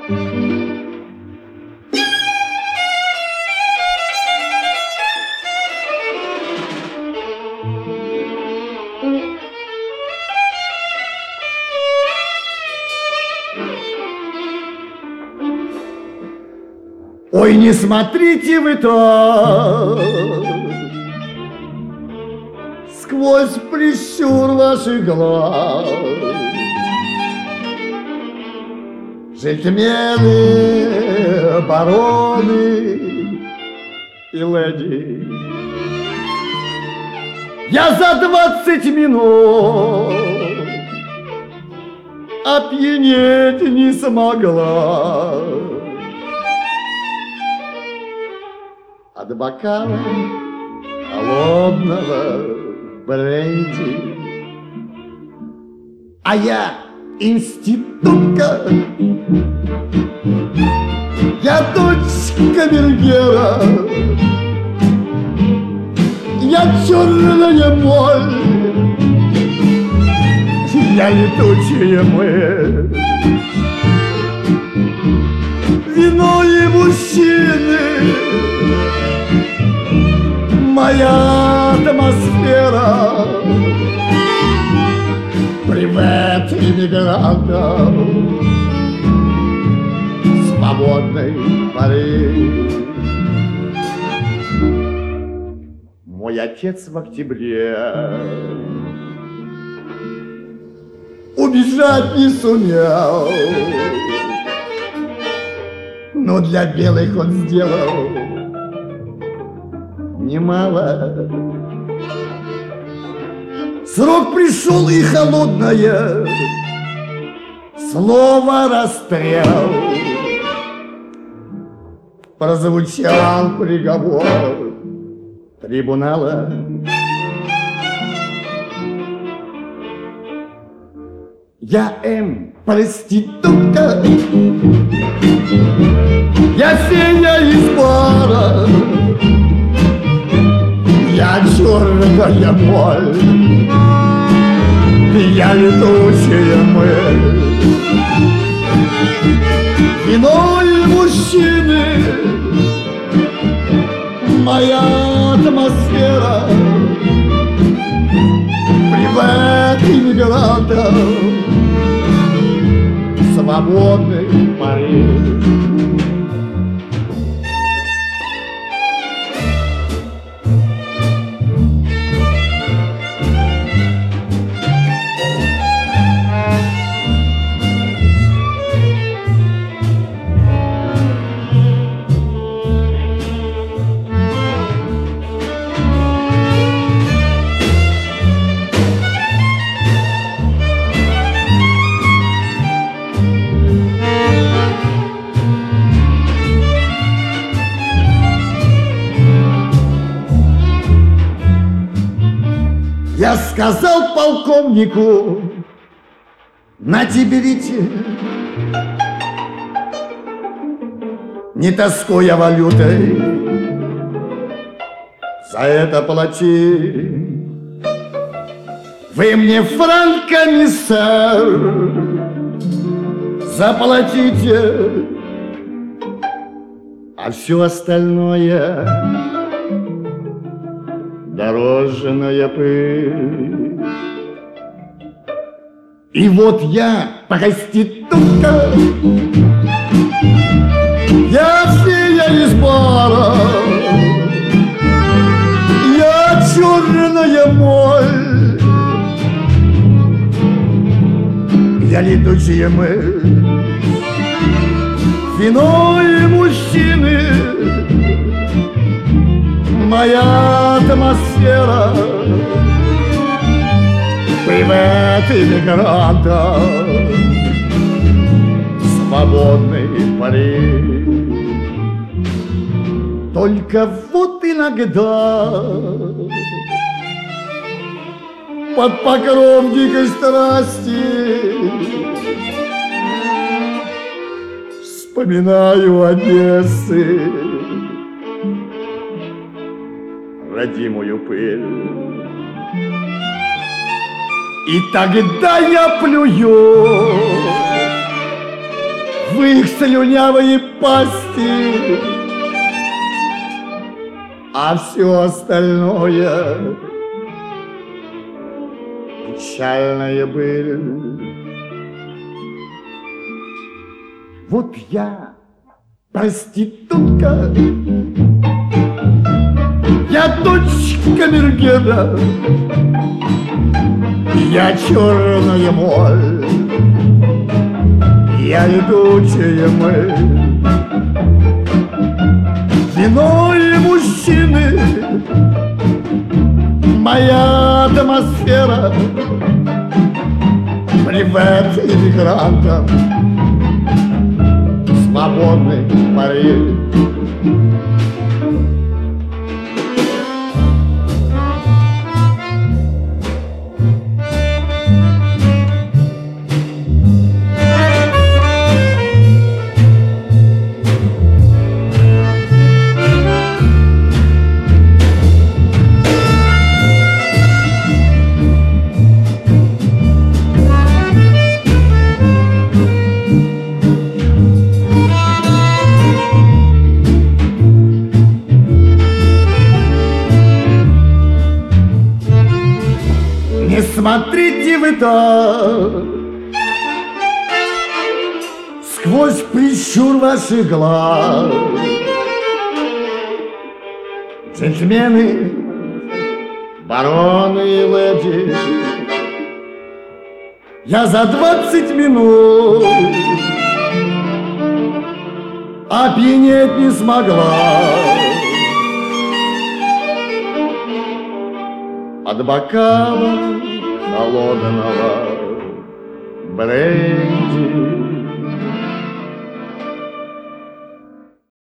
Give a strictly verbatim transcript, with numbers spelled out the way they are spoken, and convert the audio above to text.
Ой, не смотрите вы так сквозь прищур ваших глаз. Джентльмены, бароны и леди, я за двадцать минут опьянеть не смогла от бокала холодного бренди. А я институтка, я дочь камергера, я черная моль, я летучая мышь. Вино и мужчины, моя атмосфера. Привет иммигрантам, свободный Париж. Мой отец в октябре убежать не сумел, но для белых он сделал немало. Срок пришел и холодное слово расстрел. Прозвучал приговор трибунала. Я М, проститутка, я Сеня из бара, я черная моль, я летучая мышь. Вино и мужчины, моя атмосфера. Привет иммигрантам, свободный Париж. Я сказал полковнику, нате, берите, не тоскуя валютой, за это плати. Вы мне франками, сэр, заплатите, а все остальное дорожная пыль. И вот я, проститутка, я фея из бара, я черная моль, я летучая мышь. Вино и мужчины, моя атмосфера. Привет иммигрантам, свободный Париж. Только вот иногда под покров дикой страсти вспоминаю Одессы, родимую пыль. И тогда я плюю в их слюнявые пасти, а все остальное печальная быль. Вот я проститутка, я дочь камергера, я черная моль, я летучая мышь. Виной мужчины моя атмосфера, привет иммигрантам, свободный Париж. Не смотрите вы так сквозь прищур ваших глаз, джентльмены, бароны и леди. Я за двадцать минут опьянеть не смогла от бокала холодного бренди.